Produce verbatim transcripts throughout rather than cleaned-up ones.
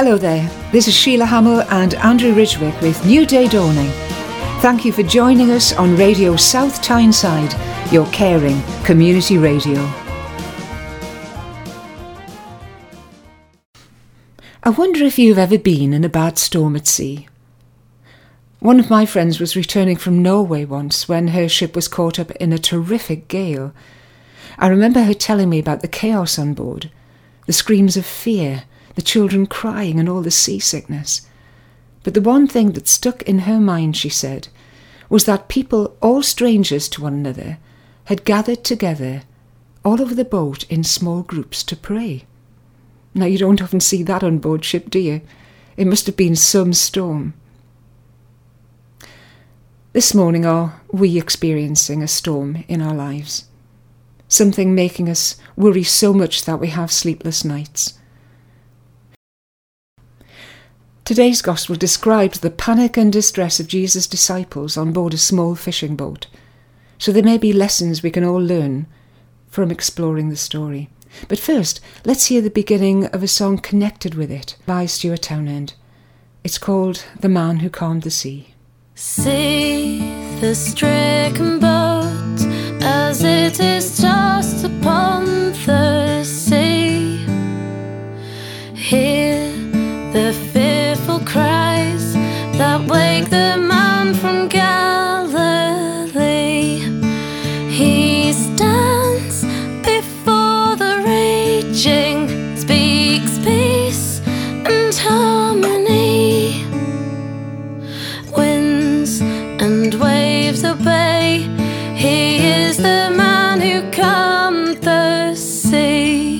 Hello there, this is Sheila Hamill and Andrew Ridgwick with New Day Dawning. Thank you for joining us on Radio South Tyneside, your caring community radio. I wonder if you've ever been in a bad storm at sea. One of my friends was returning from Norway once when her ship was caught up in a terrific gale. I remember her telling me about the chaos on board, the screams of fear, the children crying and all the seasickness. But the one thing that stuck in her mind, she said, was that people, all strangers to one another, had gathered together all over the boat in small groups to pray. Now, you don't often see that on board ship, do you? It must have been some storm. This morning, are we experiencing a storm in our lives? Something making us worry so much that we have sleepless nights? Today's Gospel describes the panic and distress of Jesus' disciples on board a small fishing boat, so there may be lessons we can all learn from exploring the story. But first, let's hear the beginning of a song connected with it by Stuart Townend. It's called The Man Who Calmed the Sea. See the stricken boat as it is tossed upon the sea. Hear the fearful cries that wake the man from Galilee. He stands before the raging, speaks peace and harmony. Winds and waves obey. He is the man who calmed the sea.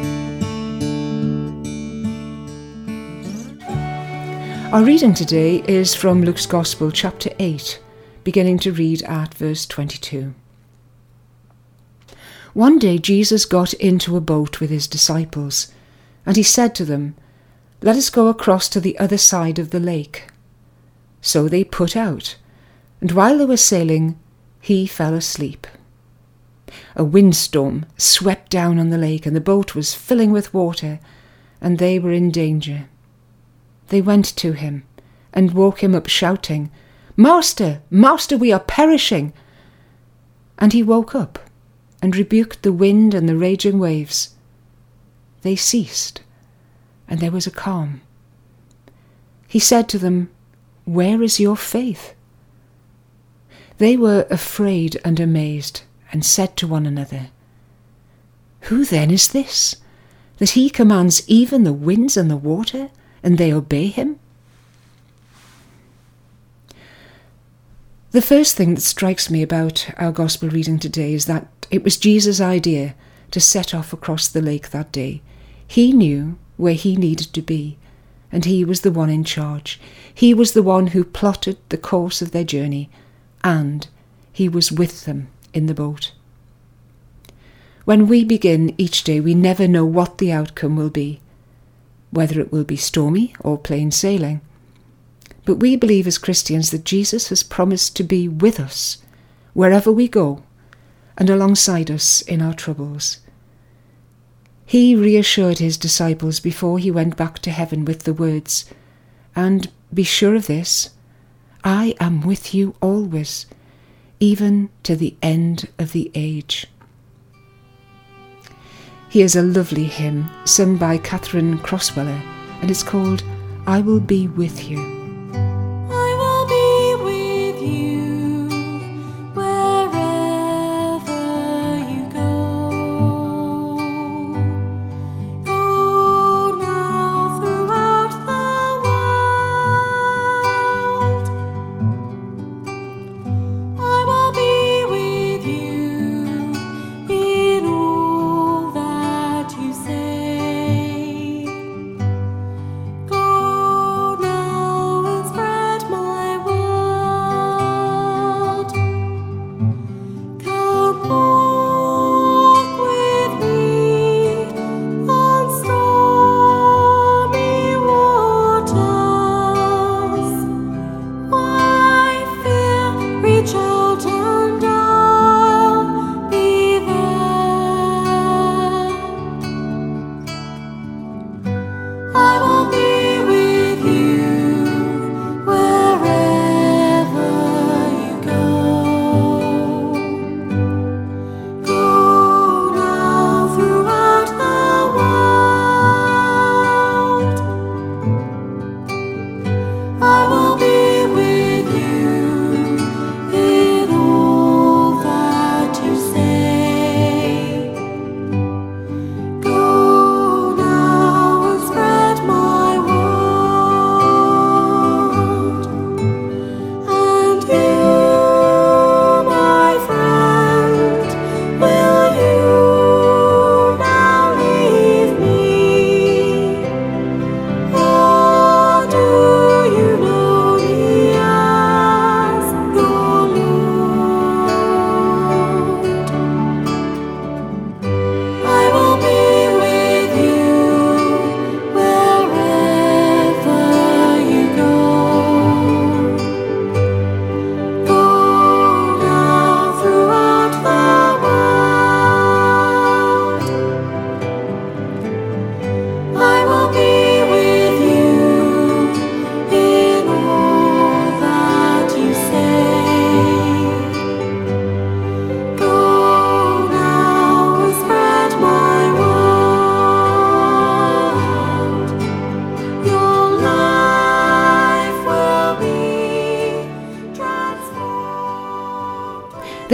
Our reading today is from Luke's Gospel, chapter eight, beginning to read at verse twenty-two. One day Jesus got into a boat with his disciples, and he said to them, "Let us go across to the other side of the lake." So they put out, and while they were sailing, he fell asleep. A windstorm swept down on the lake, and the boat was filling with water, and they were in danger. They went to him and woke him up, shouting, "Master, Master, we are perishing!" And he woke up and rebuked the wind and the raging waves. They ceased, and there was a calm. He said to them, "Where is your faith?" They were afraid and amazed, and said to one another, "Who then is this, that he commands even the winds and the water, and they obey him?" The first thing that strikes me about our Gospel reading today is that it was Jesus' idea to set off across the lake that day. He knew where he needed to be, and he was the one in charge. He was the one who plotted the course of their journey, and he was with them in the boat. When we begin each day, we never know what the outcome will be, whether it will be stormy or plain sailing. But we believe as Christians that Jesus has promised to be with us wherever we go and alongside us in our troubles. He reassured his disciples before he went back to heaven with the words, "And be sure of this, I am with you always, even to the end of the age." Here's a lovely hymn sung by Catherine Crossweller, and it's called "I Will Be With You." I will be with you wherever you go. Go now throughout the world. I will be with you in all that you say. Go now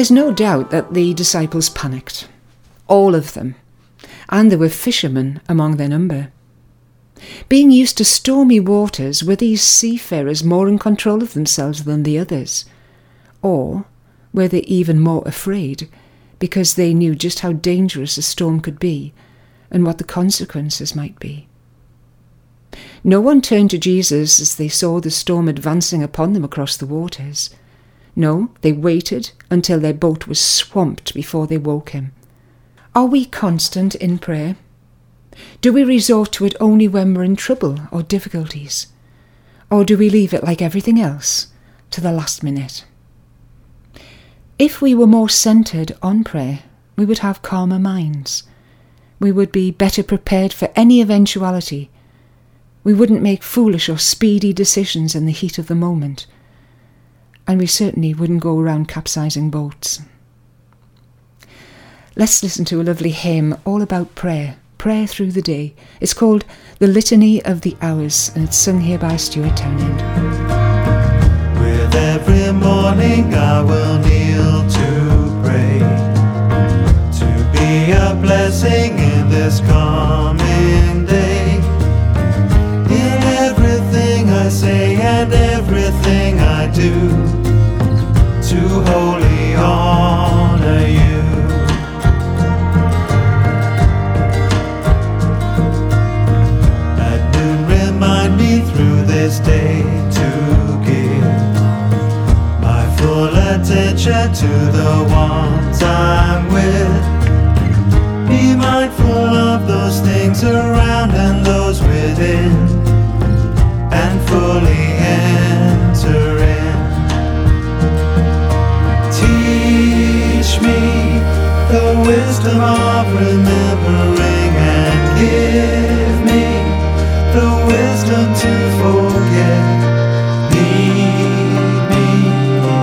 There's no doubt that the disciples panicked. All of them. And there were fishermen among their number. Being used to stormy waters, were these seafarers more in control of themselves than the others? Or were they even more afraid because they knew just how dangerous a storm could be and what the consequences might be? No one turned to Jesus as they saw the storm advancing upon them across the waters. No, they waited until their boat was swamped before they woke him. Are we constant in prayer? Do we resort to it only when we're in trouble or difficulties? Or do we leave it like everything else to the last minute? If we were more centred on prayer, we would have calmer minds. We would be better prepared for any eventuality. We wouldn't make foolish or speedy decisions in the heat of the moment. And we certainly wouldn't go around capsizing boats. Let's listen to a lovely hymn all about prayer, prayer through the day. It's called The Litany of the Hours, and it's sung here by Stuart Townend. With every morning I will kneel to pray, to be a blessing in this coming day. In everything I say and everything I do, to wholly honor you. At noon remind me through this day to give my full attention to the ones I'm with. Be mindful of those things around and those within, and fully enter in. Teach me the wisdom of remembering, and give me the wisdom to forget. Lead me,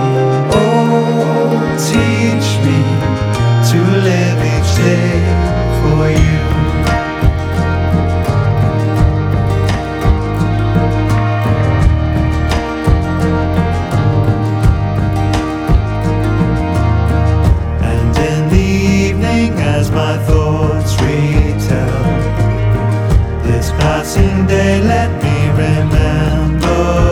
oh, teach me to live each day for you. And in the evening as my thoughts retell this passing day, let me remember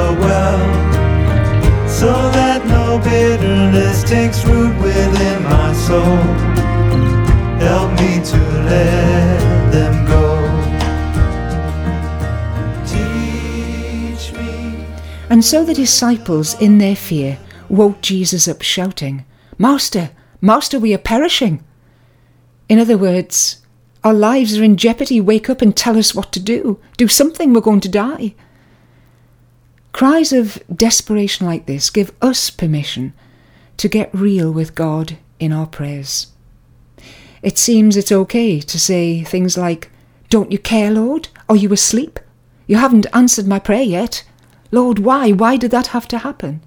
well, so that no bitterness takes root within my soul. Help me to let them go. Teach me. And so the disciples, in their fear, woke Jesus up shouting, "Master, Master, we are perishing." In other words, our lives are in jeopardy. Wake up and tell us what to do. Do something, we're going to die. Cries of desperation like this give us permission to get real with God in our prayers. It seems it's okay to say things like, "Don't you care, Lord? Are you asleep? You haven't answered my prayer yet. Lord, why? Why did that have to happen?"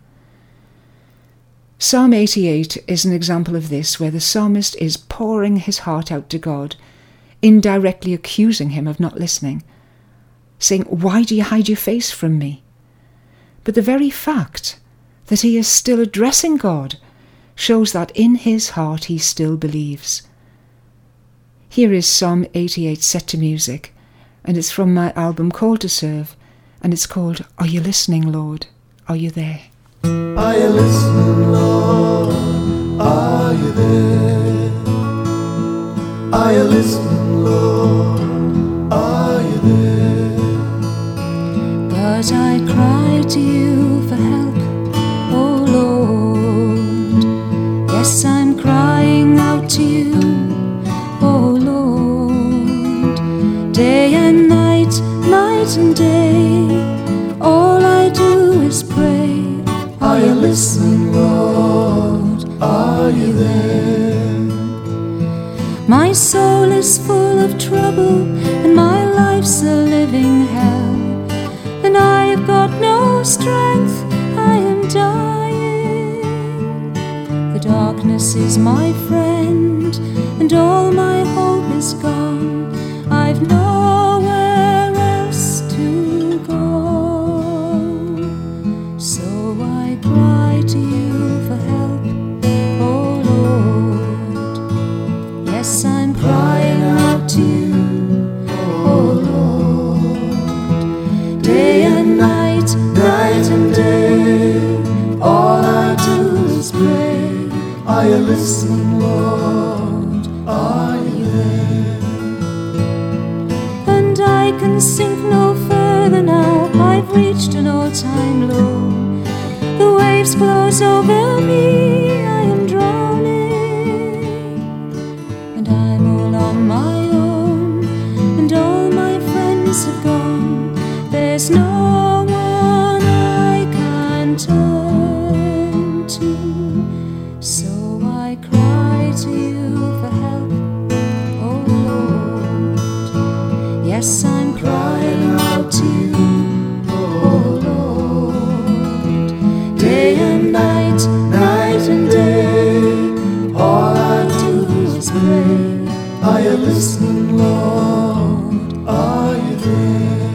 Psalm eighty-eight is an example of this, where the psalmist is pouring his heart out to God, indirectly accusing him of not listening, saying, "Why do you hide your face from me?" But the very fact that he is still addressing God shows that in his heart he still believes. Here is Psalm eighty-eight set to music, and it's from my album Call to Serve, and it's called Are You Listening, Lord? Are You There? Are you listening, Lord? Are you there? Are you listening, Lord? Are you there? But I cry to you for help, oh Lord. Yes, I'm crying out to you, oh Lord. Day and night, night and day, all I do is pray. Are you listening, Lord? Are you there? My soul is full of trouble, and my life's a living hell, and I've got no strength, I am dying. The darkness is my friend, and all my hope is gone. I've nowhere else to go. So I cry to you for help, oh Lord. listening, Lord? Are you there? And I can sink no further now, I've reached an all-time low. The waves close over me, I am drowning, and I'm all on my own, and all my friends have gone. There's no one I can turn to, so I cry to you for help, oh Lord. Yes, I'm crying out to you, oh Lord. Day and night, night and day, all I do is pray. Are you listening, Lord? Are you there?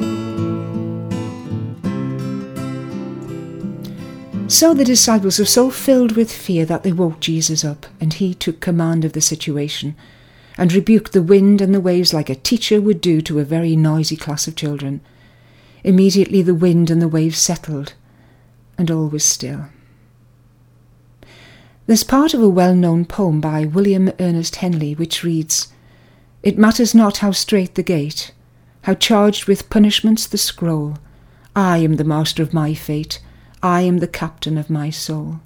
So the disciples were so filled with fear that they woke Jesus up, and he took command of the situation and rebuked the wind and the waves like a teacher would do to a very noisy class of children. Immediately the wind and the waves settled, and all was still. There's part of a well-known poem by William Ernest Henley which reads, "It matters not how strait the gate, how charged with punishments the scroll, I am the master of my fate, I am the captain of my soul."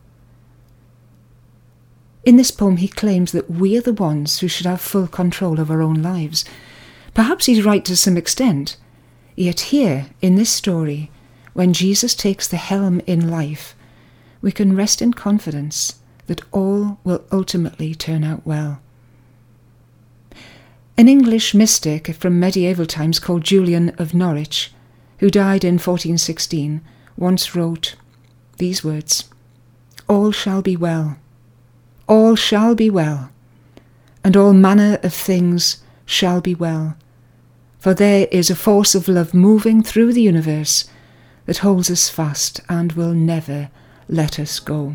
In this poem he claims that we are the ones who should have full control of our own lives. Perhaps he's right to some extent, yet here, in this story, when Jesus takes the helm in life, we can rest in confidence that all will ultimately turn out well. An English mystic from medieval times called Julian of Norwich, who died in fourteen sixteen, once wrote these words, "All shall be well, all shall be well, and all manner of things shall be well, for there is a force of love moving through the universe that holds us fast and will never let us go."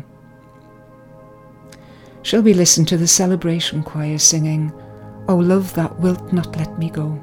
Shall we listen to the celebration choir singing, "O love that wilt not let me go"?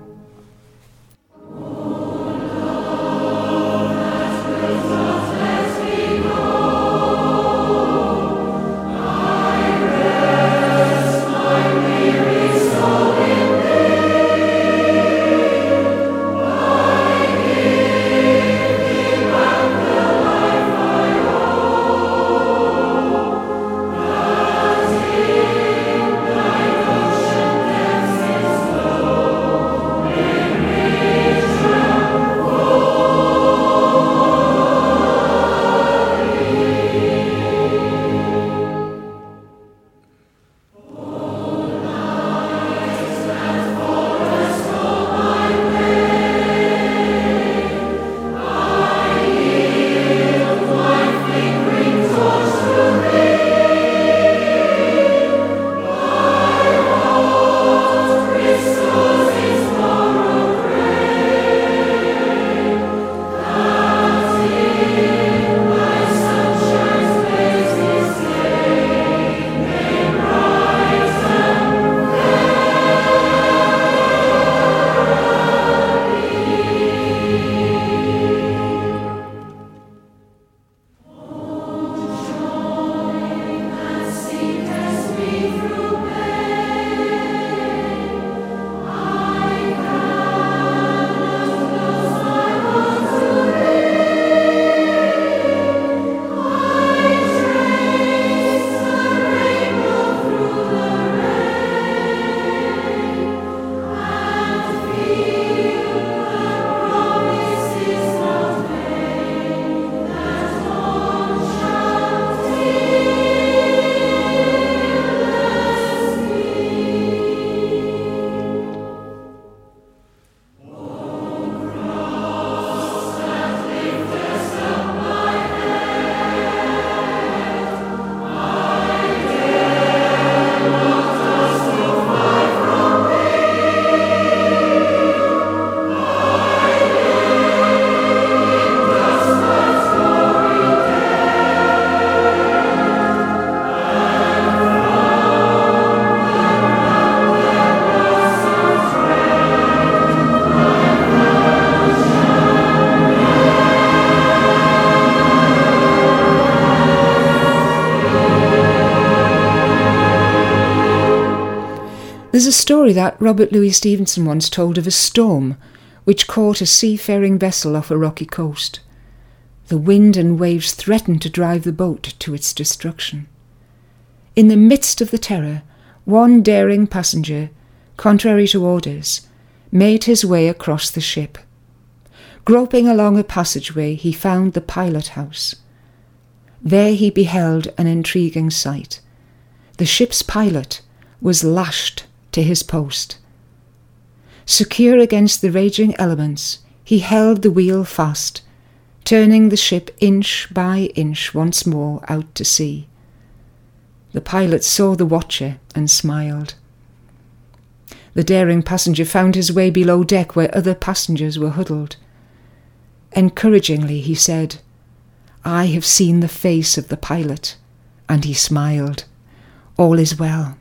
There's a story that Robert Louis Stevenson once told of a storm which caught a seafaring vessel off a rocky coast. The wind and waves threatened to drive the boat to its destruction. In the midst of the terror, one daring passenger, contrary to orders, made his way across the ship. Groping along a passageway, he found the pilot house. There he beheld an intriguing sight. The ship's pilot was lashed to his post. Secure against the raging elements, he held the wheel fast, turning the ship inch by inch once more out to sea. The pilot saw the watcher and smiled. The daring passenger found his way below deck where other passengers were huddled. Encouragingly he said, "I have seen the face of the pilot," and he smiled. "All is well."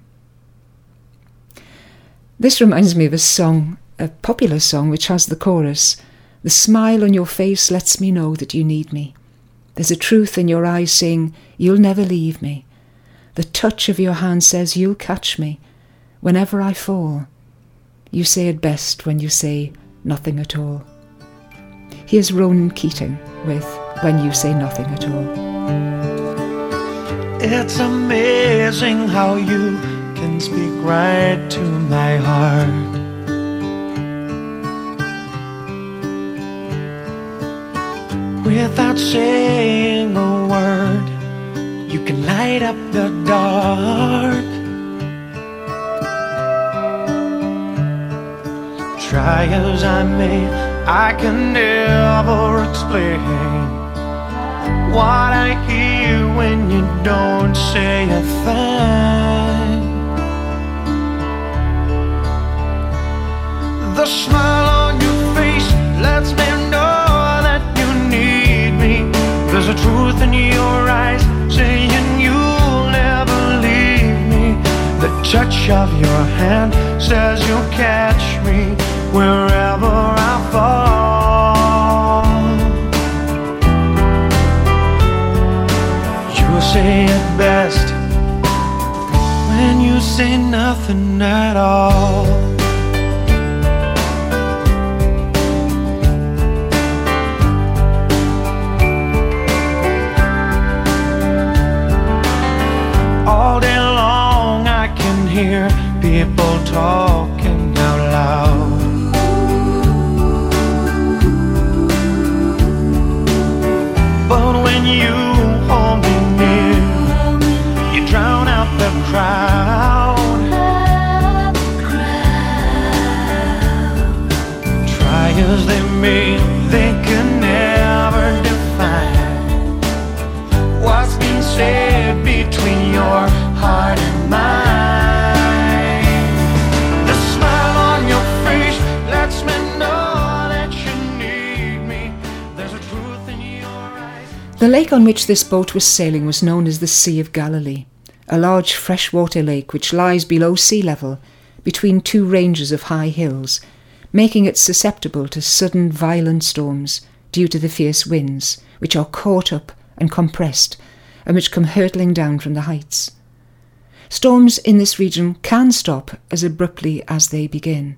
This reminds me of a song, a popular song which has the chorus, "The smile on your face lets me know that you need me. There's a truth in your eyes saying, you'll never leave me. The touch of your hand says you'll catch me whenever I fall. You say it best when you say nothing at all." Here's Ronan Keating with When You Say Nothing at All. It's amazing how you can speak right to my heart. Without saying a word, you can light up the dark. Try as I may, I can never explain what I hear when you don't say a thing. The smile on your face lets me know that you need me. There's a truth in your eyes saying you'll never leave me. The touch of your hand says you'll catch me wherever I fall. You say it best when you say nothing at all. All day long I can hear people talking out loud. But when you hold me near, you drown out the crowd. Try as they may, they can never define what's been said between your heart and mine. The smile on your face lets me know that you need me. There's a truth in your eyes. The lake on which this boat was sailing was known as the Sea of Galilee, a large freshwater lake which lies below sea level between two ranges of high hills, making it susceptible to sudden violent storms due to the fierce winds, which are caught up and compressed and which come hurtling down from the heights. Storms in this region can stop as abruptly as they begin.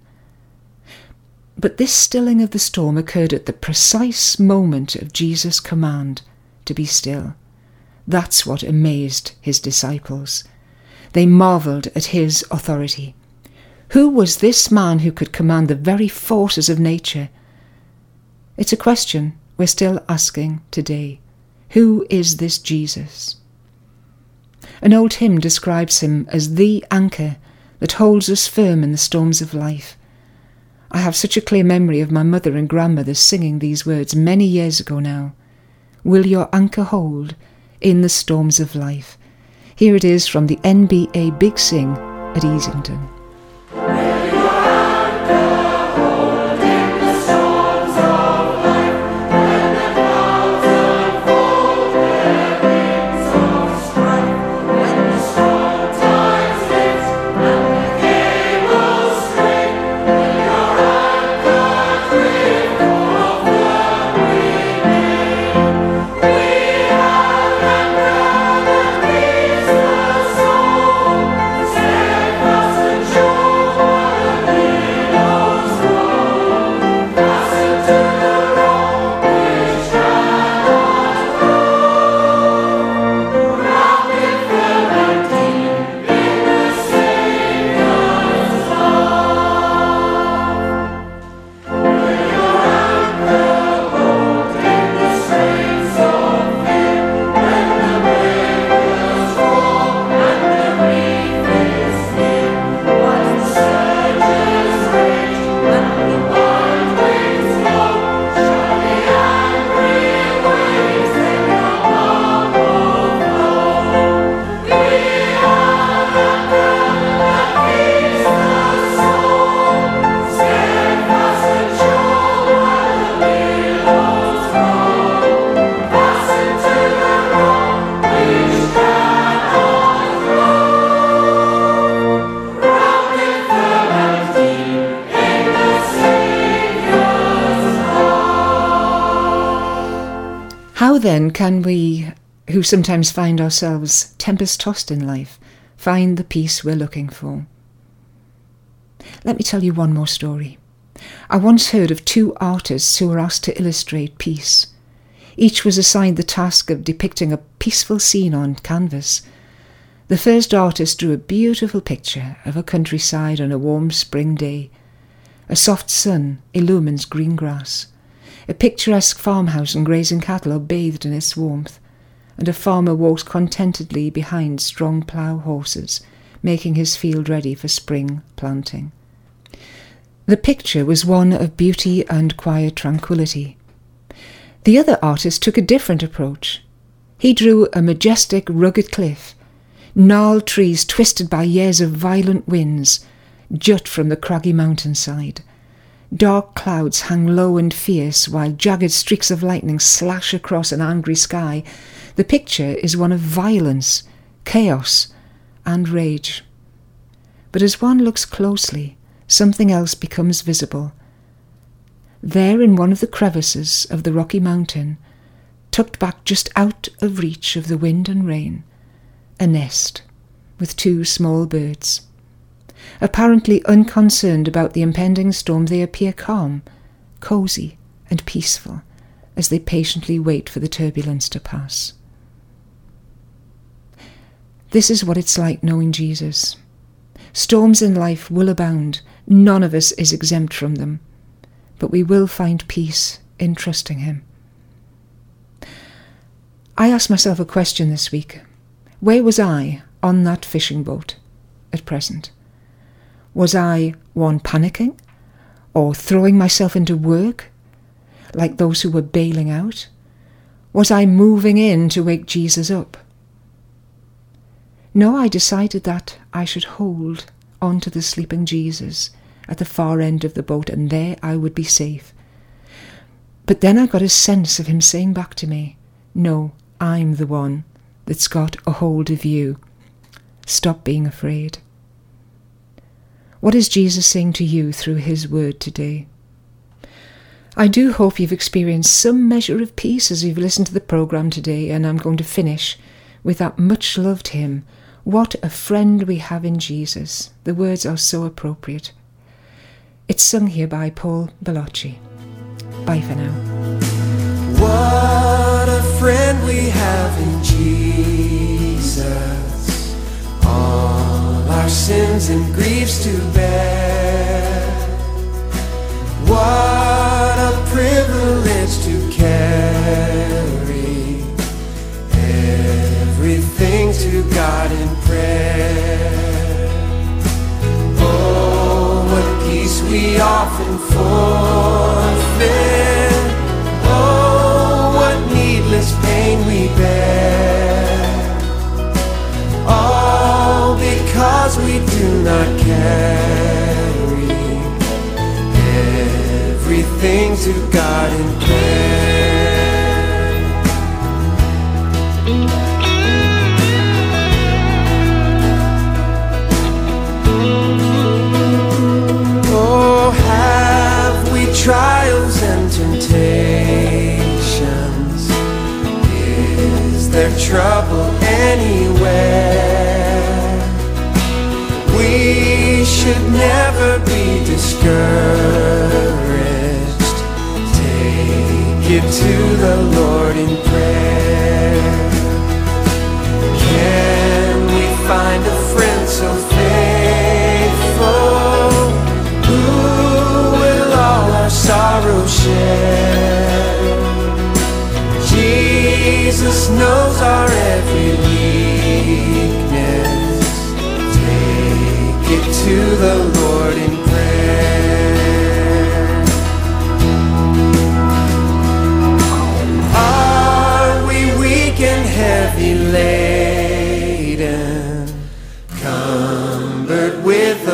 But this stilling of the storm occurred at the precise moment of Jesus' command to be still. That's what amazed his disciples. They marvelled at his authority. Who was this man who could command the very forces of nature? It's a question we're still asking today. Who is this Jesus? An old hymn describes him as the anchor that holds us firm in the storms of life. I have such a clear memory of my mother and grandmother singing these words many years ago now. Will your anchor hold in the storms of life? Here it is from the N B A Big Sing at Easington. Steadfast and then can we, who sometimes find ourselves tempest-tossed in life, find the peace we're looking for? Let me tell you one more story. I once heard of two artists who were asked to illustrate peace. Each was assigned the task of depicting a peaceful scene on canvas. The first artist drew a beautiful picture of a countryside on a warm spring day. A soft sun illumines green grass. A picturesque farmhouse and grazing cattle are bathed in its warmth, and a farmer walks contentedly behind strong plough horses, making his field ready for spring planting. The picture was one of beauty and quiet tranquility. The other artist took a different approach. He drew a majestic, rugged cliff. Gnarled trees, twisted by years of violent winds, jut from the craggy mountainside. Dark clouds hang low and fierce, while jagged streaks of lightning slash across an angry sky. The picture is one of violence, chaos, and rage. But as one looks closely, something else becomes visible. There in one of the crevices of the rocky mountain, tucked back just out of reach of the wind and rain, a nest with two small birds. Apparently unconcerned about the impending storm, they appear calm, cosy, and peaceful as they patiently wait for the turbulence to pass. This is what it's like knowing Jesus. Storms in life will abound. None of us is exempt from them. But we will find peace in trusting him. I asked myself a question this week. Where was I on that fishing boat at present? Was I one panicking or throwing myself into work like those who were bailing out? Was I moving in to wake Jesus up? No, I decided that I should hold on to the sleeping Jesus at the far end of the boat, and there I would be safe. But then I got a sense of him saying back to me, no, I'm the one that's got a hold of you. Stop being afraid. What is Jesus saying to you through his word today? I do hope you've experienced some measure of peace as you've listened to the programme today, and I'm going to finish with that much-loved hymn, What a Friend We Have in Jesus. The words are so appropriate. It's sung here by Paul Bellocci. Bye for now. What a friend we have in Jesus, all our sins and griefs to bear. What a privilege to carry everything to God in prayer. We often forfeit. Oh, what needless pain we bear, all because we do not carry everything to God in prayer. Trials and temptations, is there trouble anywhere? We should never be discouraged. Take it to the Lord in prayer. Can we find a friend so faithful, sorrow share? Jesus knows our every weakness. Take it to the Lord in prayer. Are we weak and heavy laden, cumbered with the